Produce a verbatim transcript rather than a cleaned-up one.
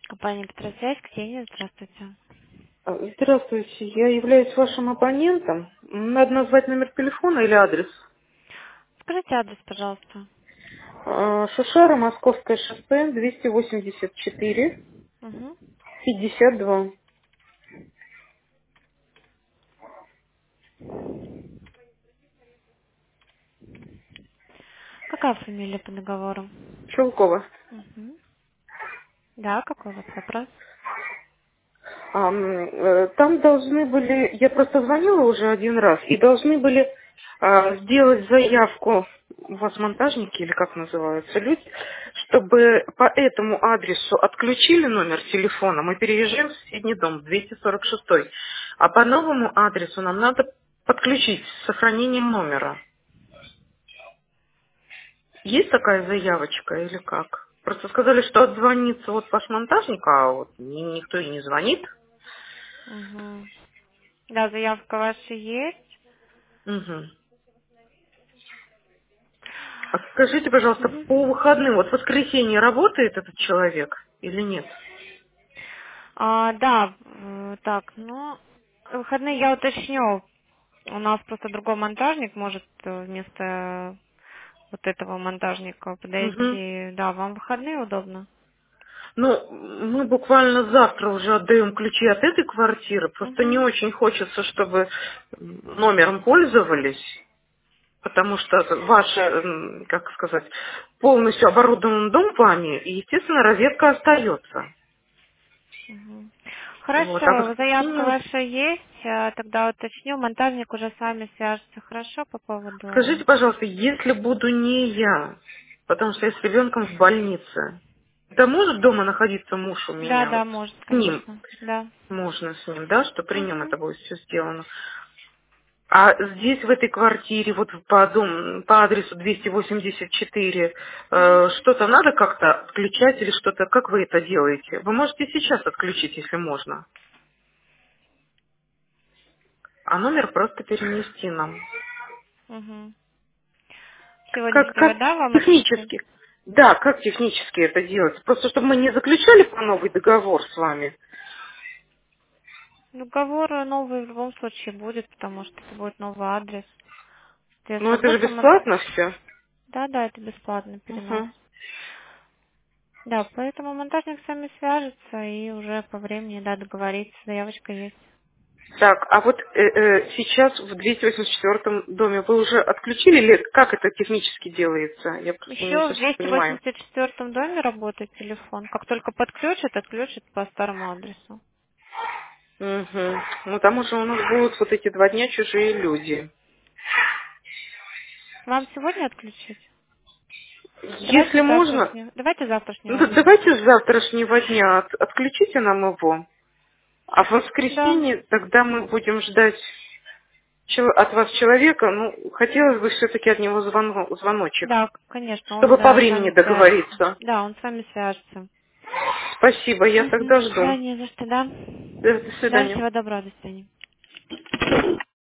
Компания Петросвязь, Ксения, здравствуйте. А, Здравствуйте, я являюсь вашим абонентом. Надо назвать номер телефона или адрес. Скажите адрес, пожалуйста. А, Шушара, Московское шоссе, двести восемьдесят четыре, Угу. пятьдесят два. Какая фамилия по договору? Челкова. Угу. Да, какой у вас вопрос? А, м, э, Там должны были, я просто звонила уже один раз, и должны были а, сделать заявку, у вас монтажники или как называются люди, чтобы по этому адресу отключили номер телефона, мы переезжаем в соседний дом, двести сорок шесть, а по новому адресу нам надо подключить с сохранением номера. Есть такая заявочка или как? Просто сказали, что отзвонится вот ваш монтажник, а вот ни- никто и не звонит. Угу. Да, заявка ваша есть. Мгм. А скажите, пожалуйста, по Угу. выходным, вот в воскресенье работает этот человек или нет? А, да, э, так, ну, выходные я уточню. У нас просто другой монтажник может э, вместо вот этого монтажника Мгм. подойти. Да, вам выходные удобно? Ну, мы буквально завтра уже отдаем ключи от этой квартиры. Просто не Угу. очень хочется, чтобы номером пользовались, потому что ваш, м, как сказать, полностью оборудован дом вами, и, естественно, розетка остается. Мгм. Вот. А в Хорошо, заявка воскресенье, ваша есть, а, тогда уточню. Монтажник уже с вами свяжется. Хорошо по скажите, поводу... пожалуйста, если буду не я, потому что я с ребенком в больнице, да может дома находиться муж у Да, меня, да, вот может, с ним конечно. Да. можно с ним, да, что при нем Угу. это будет все сделано. А здесь, в этой квартире, вот по, дом, по адресу двести восемьдесят четыре, Угу. э, что-то надо как-то отключать или что-то, как вы это делаете? Вы можете сейчас отключить, если можно, а номер просто перенести нам. Угу. Как, Сегодняшнего, как да, вам отключить? технически? Да, как технически это делать? Просто чтобы мы не заключали по новый договор с вами. Договор новый в любом случае будет, потому что это будет новый адрес. Ну Соответственно, это же просто... мон- бесплатно все. Да, да, это бесплатный перенос. Угу. Да, поэтому монтажник с вами свяжется и уже по времени, да, договорится. Заявочка есть. Так, а вот э, э, сейчас в двести восемьдесят четвёртом доме вы уже отключили или как это технически делается? Я просто не Еще в совсем понимаю. двести восемьдесят четвёртом доме работает телефон. Как только подключит, отключит по старому адресу. Угу. Ну там уже у нас будут вот эти два дня чужие люди. Вам сегодня отключить? Если Давайте можно, завтрашнего. Давайте ну, завтрашнего да дня. давайте с завтрашнего дня от- отключите нам его, а в Да. воскресенье тогда мы будем ждать чел- от вас человека, ну, хотелось бы все-таки от него звоно- звоночек, Да, конечно, он, чтобы по да, с времени вами свяжется. договориться. Да, он с вами свяжется. Спасибо, я Угу. тогда жду. Да, не за что, да. До до Да, свидания. всего доброго, до свидания.